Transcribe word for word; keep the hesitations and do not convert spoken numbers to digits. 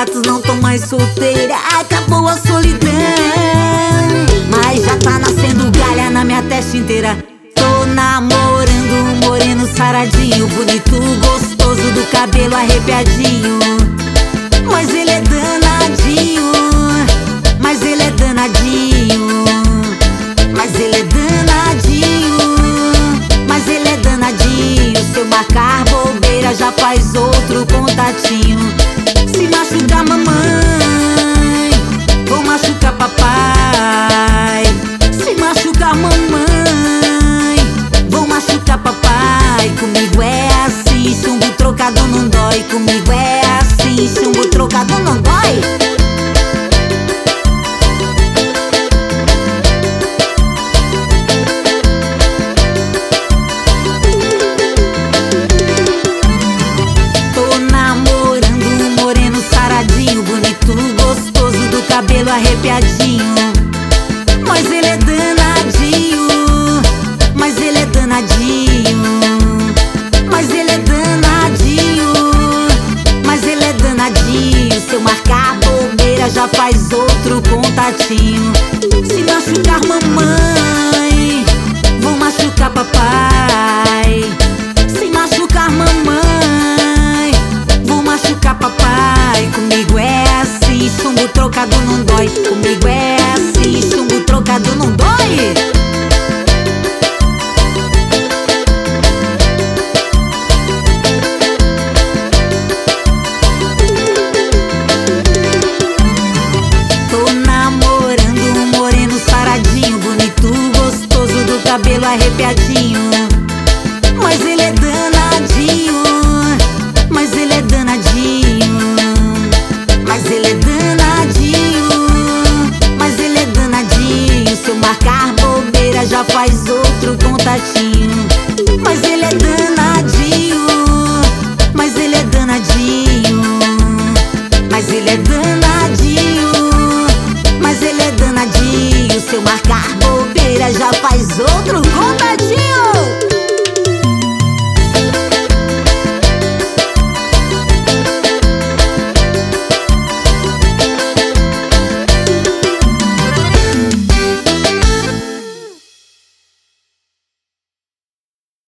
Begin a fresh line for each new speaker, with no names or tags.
status, não tô mais solteira, acabou a solidão. Mas já tá nascendo galha na minha testa inteira. Tô namorando um moreno saradinho, bonito, gostoso, do cabelo arrepiadinho. Mas ele é danadinho, mas ele é danadinho, mas ele é danadinho, mas ele é danadinho. Se eu marcar bobeira já faz outro contatinho. Se machucar mamãe, vou machucar papai. Se machucar mamãe, vou machucar papai. Comigo é assim, chumbo trocado não dói. Comigo é assim, chumbo trocado não dói. Tô namorando um moreno saradinho, bonito, gostoso, do cabelo arrepiadinho. Mas ele é danadinho, mas ele é danadinho, mas ele é danadinho, mas ele é danadinho. Se eu marcar bobeira já faz